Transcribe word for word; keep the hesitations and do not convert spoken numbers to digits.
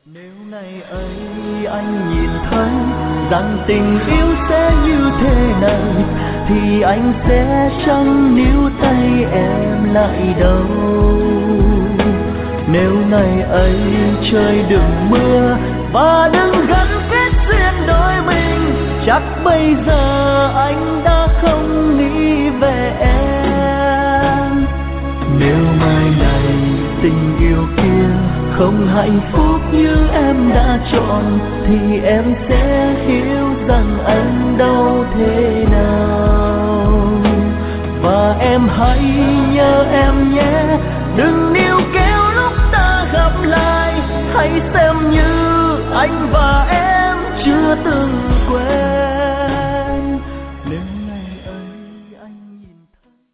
Nếu ngày ấy anh nhìn thấy rằng tình yêu sẽ như thế này, thì anh sẽ chẳng níu tay em lại đâu. Nếu ngày ấy trời đừng mưa và đừng gắn kết duyên đôi mình, chắc bây giờ anh đã không nghĩ về em. Nếu mai này tình yêu kia không hạnh phúc như em đã chọn, thì em sẽ hiểu rằng anh đau thế nào. Và em hãy nhớ